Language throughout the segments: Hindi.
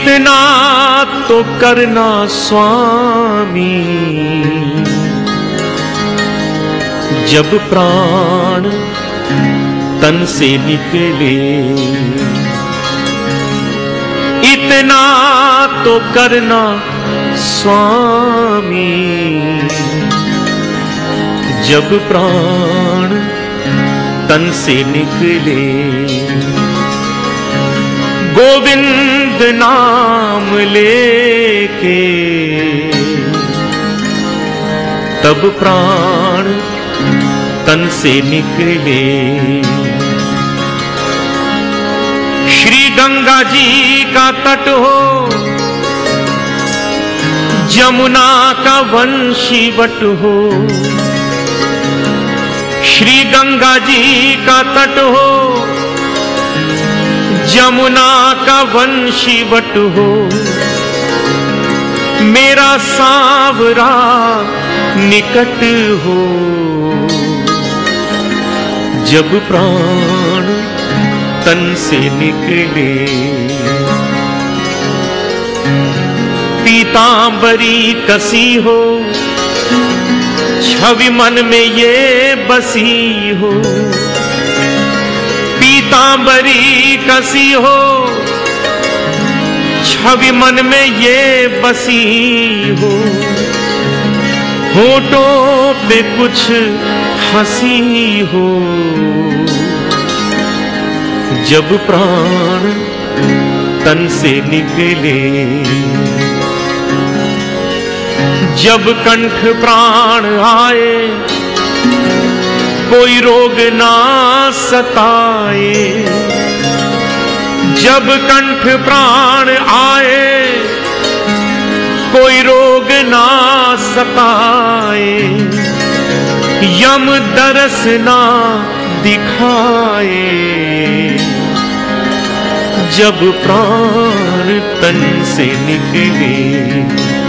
इतना तो करना स्वामी, जब प्राण तन से निकले। इतना तो करना स्वामी, जब प्राण तन से निकले। गोविंद नाम लेके तब प्राण तन से निकले। श्री गंगा जी का तट हो, जमुना का वंशीवट हो। श्री गंगा जी का तट हो, जमुना का वंशीवट हो। मेरा सांवरा निकट हो, जब प्राण तन से निकले। पीतांबरी कसी हो, छवि मन में ये बसी हो। पीतांबरी कसी हो, छवि मन में ये बसी हो। होठों पे कुछ हंसी हो, जब प्राण तन से निकले। जब कंठ प्राण आए, कोई रोग ना सताए। जब कंठ प्राण आए, कोई रोग ना सताए। यम दरस ना दिखाए, जब प्राण तन से निकले।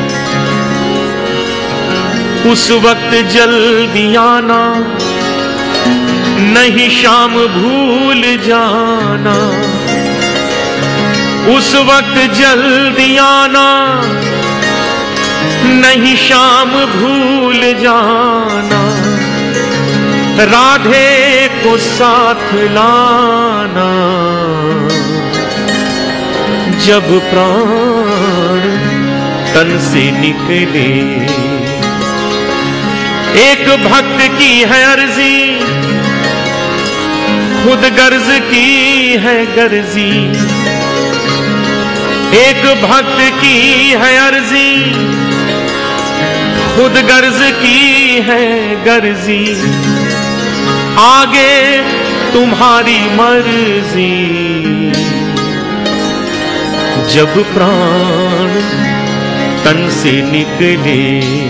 उस वक्त जल्दी आना, नहीं शाम भूल जाना। उस वक्त जल्दी आना, नहीं शाम भूल जाना। राधे को साथ लाना, जब प्राण तन से निकले। एक भक्त की है अर्जी, खुद गर्ज की है गर्जी। एक भक्त की है अर्जी, खुद गर्ज की है गर्जी। आगे तुम्हारी मर्जी, जब प्राण तन से निकले।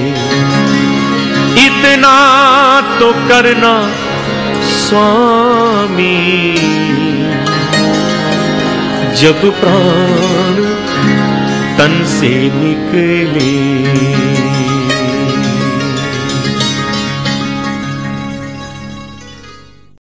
इतना तो करना स्वामी, जब प्राण तन से निकले।